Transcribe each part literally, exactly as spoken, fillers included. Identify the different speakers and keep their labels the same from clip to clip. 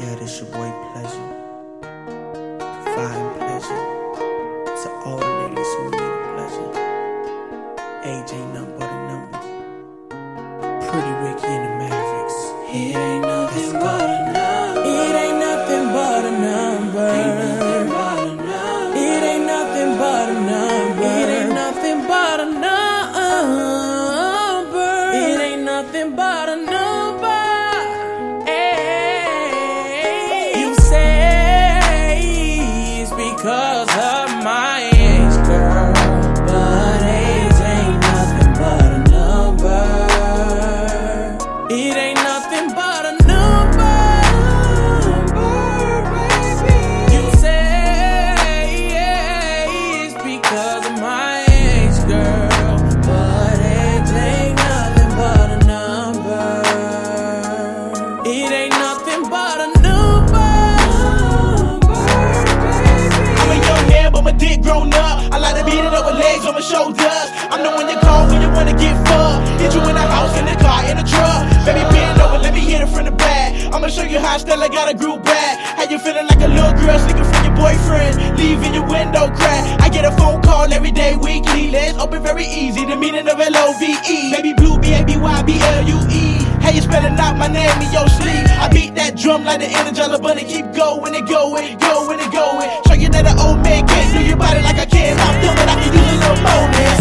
Speaker 1: Yeah, this your boy Pleasure, providing pleasure to all the ladies who need a pleasure. Age ain't nothing but a number. Pretty Ricky and the Mavericks.
Speaker 2: It ain't nothing but a number.
Speaker 1: It ain't nothing but a number.
Speaker 2: It ain't nothing but a number.
Speaker 1: It ain't nothing but a number.
Speaker 2: It ain't nothing but a number.
Speaker 1: You say it's because of my age, girl,
Speaker 2: But age ain't nothing but a number.
Speaker 1: it ain't nothing but a number.
Speaker 2: Baby.
Speaker 1: You say it's because of my age, girl,
Speaker 2: But age ain't nothing but a number.
Speaker 1: it ain't nothing but a number.
Speaker 3: I'm a young man, but my dick grown up. I like to beat it up with legs on my shoulders. I'm the one you call when you wanna get fucked. Hit you in the house, in the car, in the truck. Baby, bend over, let me hit it from the back. I'ma show you how still I got a group back. How you feeling like a little girl sneaking from your boyfriend, leaving your window crack. I get a phone call every day, weekly. Let's open very easy, the meaning of L O V E. Baby blue, B A B Y B L U E. How you spelling out my name in your sleep? I beat that drum like the Energizer Bunny. Keep going and going, going and going. Show you that an old man can't do your body like I can. I'm done, but I can use a little more.
Speaker 1: You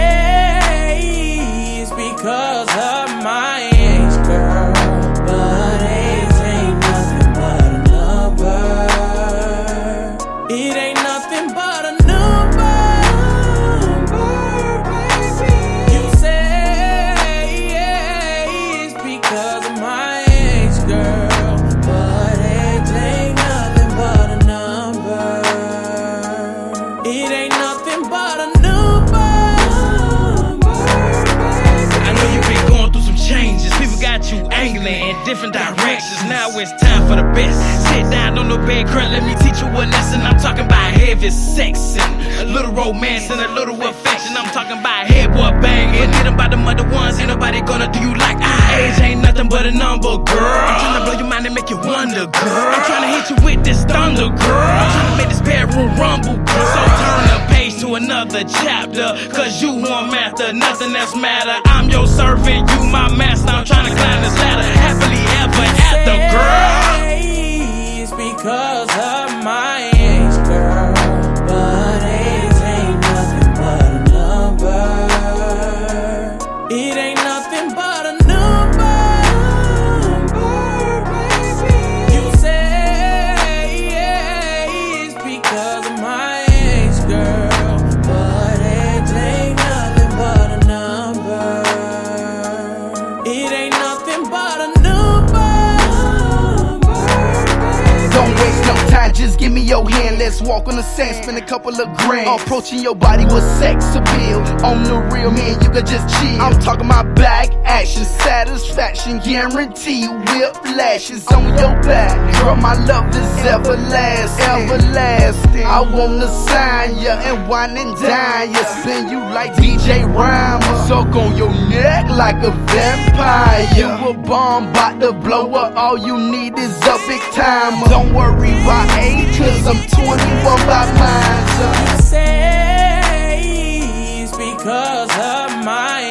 Speaker 1: say it's because of my age, girl,
Speaker 2: But age ain't nothing but a number.
Speaker 1: it ain't nothing but a number. You say it's because of my age, girl,
Speaker 2: But age ain't nothing but a number.
Speaker 1: it ain't nothing but a number.
Speaker 4: I know you've been going through some changes. People got you angling in different directions. Now it's time for the best. Sit down on the bed, girl, let me teach you a lesson. I'm talking about heavy sex and a little romance and a little affection. I'm talking about head boy banging. Forget about the mother ones, ain't nobody gonna do you like I. Age ain't nothing but a number, girl. I'm trying to blow your mind and make you wonder, girl. I'm trying to hit you with this thunder, girl. I'm trying to make this bedroom rumble, girl. So turn the page to another chapter, cause you want master, nothing else matter. I'm your servant, you my master. I'm trying to climb this ladder, happily ever after, girl.
Speaker 1: Say it's because of my age, girl,
Speaker 2: But age ain't nothing but a number.
Speaker 1: it ain't nothing but a number. You say it's because of my age, girl,
Speaker 2: But age ain't nothing but a number.
Speaker 1: it ain't nothing but a number.
Speaker 5: Don't waste no time, just give me your hand. Let's walk on the sand, spend a couple of grand. Approaching your body with sex appeal. On the real, man, you can just chill. I'm talking about back action, satisfaction, guarantee. Whiplashes on your back. Girl, my love is everlasting, everlasting. I wanna sign ya and wine and dine ya. Spin you like D J Rhymer. Suck on your neck like a vampire. You a bomb, bout to blow up. All you need is a big timer. Don't worry about age, cause I'm twenty-one by mine. So
Speaker 1: You say it's because of my